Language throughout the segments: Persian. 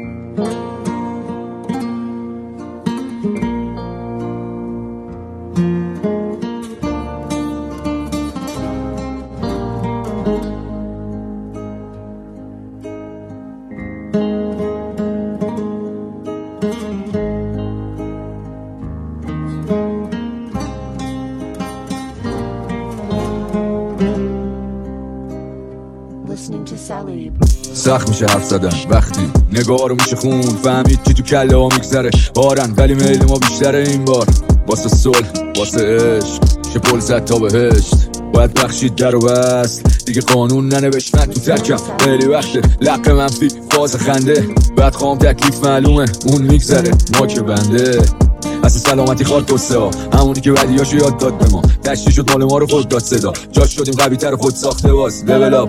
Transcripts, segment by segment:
سخت میشه حرف زدن وقتی نگاه رو میشه خوند، فهمید که تو کله ها میگذره بارن، ولی میل ما بیشتره این بار. واسه صلح واسه عشق شه پل زد تا بهشت، باید بخشید در و بست دیگه قانون ننوشت. من تو ترکم خیلی وقته لق منفی فاز خنده، بعد خوام تکلیف معلومه اون میگذره ما که بنده. اصلا سلامتی خارد توسه ها همونی که بدیاشو یاد داد به ما، تشتی شد مال ما رو خود داد صدا، جاش شدیم قوی تر خود ساخته باز. لول اپ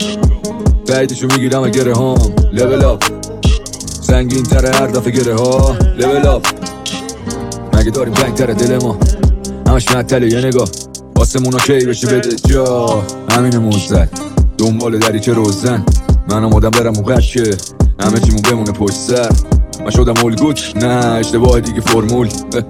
بعدشو میگیرم گره هام، لول اپ سنگین تره هر دفعه گره ها، لول اپ مگه داریم رنگ تره دل ما همش معطله یه نگاه آسمونا کی بشه بده جا. همین موزد دنبال دریچه روزن، من آمادم برم اون که همه چیمون بمونه پشت سر. من شدم الگوت نه اشتباه دیگه فرمول،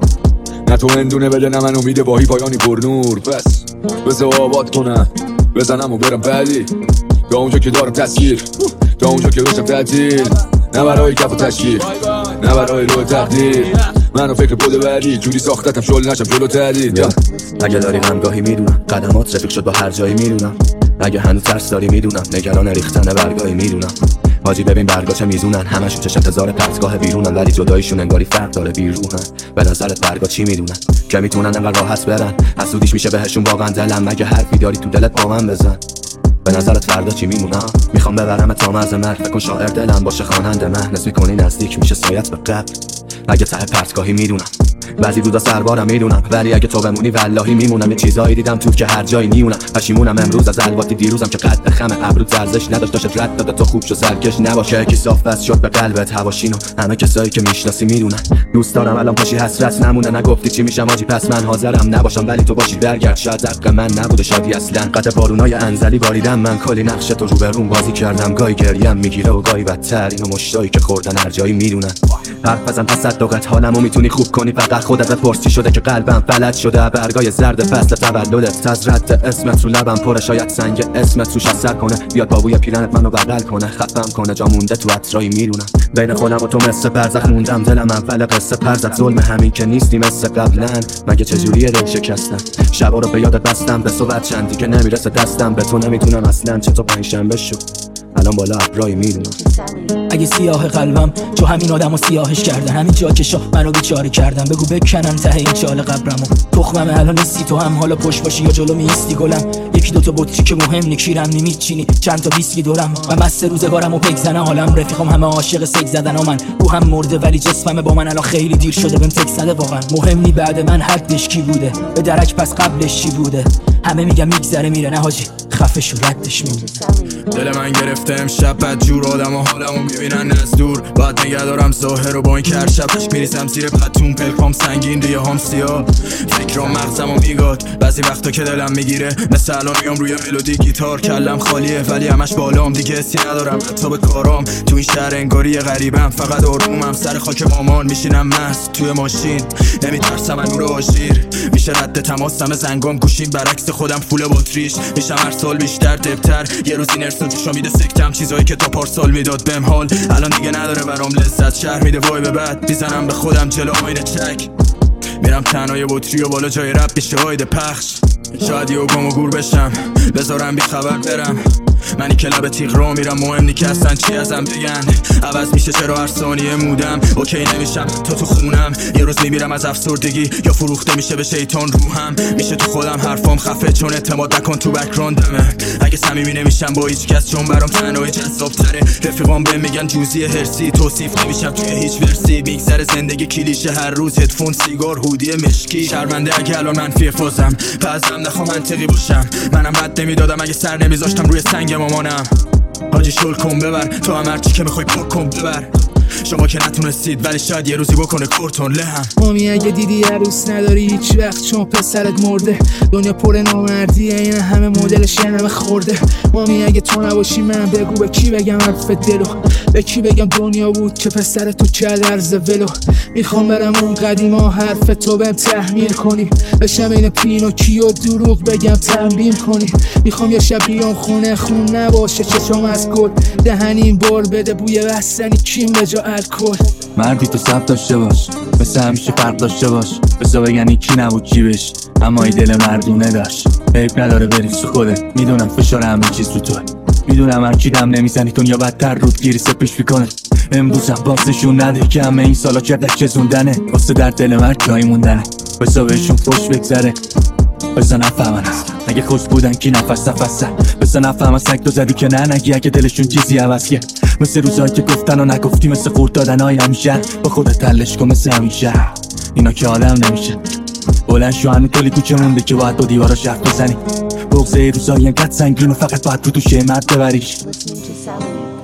نه تو هندونه بده نه من امید واهی پایانی پر نور. پس بذار آباد کنم بزنم و برم بعدی، تا اونجا که دارم تصویر تا اونجا که بشم تعطیل، نه برای کف و تشکیل نه برای روی تقدیر. منو فکر بوده بعدی جوری ساختتم شل نشم جلو تردید. اگه داری غمگاهی میدونم قدمات رفیق شد با هر جایی میدونم، اگه هنوز ترس داری میدونم نگران ریختن برگاهی میدونم. حاجی ببین برگا چه میزونن همشون چشم هزار پرتگاه بیرونن، ولی جداییشون انگاری فرق داره بیرونن. به نظرت برگا چی میدونن که میتونن انقدر راحت برن، حسودیش میشه بهشون واقعا دلم. مگه حرفی داری تو دلت با من بزن، به نظرت فردا چی میمونم؟ میخوام ببرم تا مرز مرگ، فکر کن شاعر دلم باشه خواننده مهنس میکنی نزدیک میشه سایت به قبل. اگه ته پرتگاهی میدونم بعضی روزا سربارم میدونم، ولی اگه تو بمونی والله میمونم. یه چیزایی دیدم تو که هر جایی میونم، پشیمونم امروز از الواتی دیروزم که قد خم ابرو ارزش نداشت داشت رد داده تو خوب شو سرکش نباشه. کی صاف بس شد به قلبت هواشینو همه کسایی که میشناسی میدونن. دوست دارم الان پاشی حسرت نمونه، نگفتی چی میشم آجی پس من حاضرم نباشم، ولی تو باشی برگرد شاید حق من نبوده شادی اصلا. قد بارونای انزلی باریدم من کلی نقش تو رو به روم بازی کردم، گاهی گریم میگیره و گاهی بدتر اینو مشتایی که خوردن هر جایی میدونن. حرف بزن تصدقت حالمو میتونی خوب کنی، فقط خودت بپرسی شده که قلبم فلج شده برگای زرد فصل تولدت. از رد اسمت رو لبم پره شاید سنگ اسمت روش اثر کنه، بیاد بابوی پیرنت منو بغل کنه خفم کنه جا مونده تو عطرایی میرونم. بین خودم و تو مثل برزخ موندم دلم اول قصه پرزت، ظلم همین که نیستی مثل قبلا. مگه چجوریه دل شکستن شبا رو به یادت بستم به صحبت چند دیگه نمیرسه دستم، به تو نمیتونم اصلا چطور پنجشنبه شد الان بالا ابرایی میدونم. اگه سیاه قلبم چو همین آدمو سیاهش کردن، همین جا که شاه منو بیچاره کردن، بگو بکنم ته این چاله قبرمو. تخمم الان نیستی تو هم حالا پشت باشی یا جلو میستی گلم، یکی دوتا بطری که مهم نکیرم نمیچینی چند تا ویسکی دورم و مست روزگارم و پک زنه حالم رفیقم همه عاشق سگ زدن و من روحم مرده ولی جسمم با من الان خیلی دیر شده بهم تک زده واقعا. مهم نی بعد من حدش کی بوده به درک پس قبلش چی بوده، همه میگم میگذره میره نه حاجی خفه شو ردش میمونه. دل من گرفته امشب بدجور آدم و حالمو میبینن از دور، بعد نگه دارم ظاهر رو با این کرشب میریسم زیر پتون پلکام سنگین ریه هم سیاه، فکرام مغزمو میگاد بعضی وقتا که دلم میگیره مثل الان میام روی ملودی گیتار کلم خالیه ولی همش بالام دیگه حسی ندارم حتی به کارام تو این شهر انگاری غریبم، فقط آرومم سر خاک مامان میشینم مست توی ماشین نمیترسم از نور آژیر، میشه رد تماسم زنگام گوشیم برعکس خودم فول باتریش، میشم هر سال بیشتر دبتر یه روزی نرسو جوشا میده سکتم چیزایی که تا پارسال میداد بهم حال الان دیگه نداره برام لذت، شهر میده وای به بعد میزنم به خودم جلو آینه چک، میرم تنهای بطری و بالا جای رب بشه هایده پخش، شاید یه گم و گور بشم بذارم بی خبر برم، منی که لب تیغ رو میرم مهم نی که اصلا چی ازم بگن، عوض میشه چرا هر ثانیه مودم اوکی نمیشم تو خونم، یه روز میمیرم از افسردگی یا فروخته میشه به شیطان روحم، میشه تو خودم حرفام خفه چون اعتماد نکن تو بک‌گراندمه، اگه صمیمی نمیشم با هیچ کس چون برام تنهایی جذاب‌تره، رفیقام بهم میگن جوزی هرسی توصیف نمیشم توی هیچ ورسی، میگذره زندگی کلیشه هر روز هدفون سیگار هودی مشکی، شرمنده اگه الان منفی فازم بعضم نخوام منطقی باشم، منم رد نمیدادم اگه سر نمیذاشتم روی سنگ مامانم، حاجی شل کن ببر تو هم هرچی که میخوای پاک کن ببر، شما که نتونستید ولی شاید یه روزی بکنه کورتون لهم. مامی اگه دیدی عروس نداری هیچ وقت چون پسرت مرده. دنیا پر نامردیه این همه مدلش یه همه خورده. مامی اگه تو نباشی من بگو به کی بگم حرف دلو، به کی بگم دنیا بود که پسر تو کرد عرض ولو. میخوام برم اون قدیما حرف تو بهم تحمیل کنی، بشم این پینوکیو دروغ بگم تنبیه کنی. میخوام یه شب بیام خونه خون نباشه چشم از گل، دهنیم بار بده بوی بستنی کیم به جا الکل. مردی تو سب داشته باش، مثل همیشه فرق داشته باش، بسا بگن این کی نبود کی بش، اما این دل مردونه داشت. عیب نداره بری تو خودت، میدونم فشار همه چیز رو توه، میدونم هر کی دم نمیزنی دنیا بدتر رود گیری سپیش میکنه. امروزم بازشون نده که همه این سالا کردک چزوندنه، واسه در دل مرد جایی موندنه، بسا بهشون خوش بگذره، بسا نفهمن اصلا اگه خوش بودن کی نفس نفسه، بسا نفهمن سگ تو زدی که نه نگی اگه دلشون چیزی عوض کرد. مثل روزایی که گفتن و نگفتی، مثل خورد دادن های همیشه، با خودت تلش کن مثل همیشه، اینا که آدم نمیشه. بلند شو هنو کلی کوچه مونده که باید با دیوارا شرف بزنی، بغضه روزایی انقدر سنگین و فقط باید رو دوشه مرد ببریش.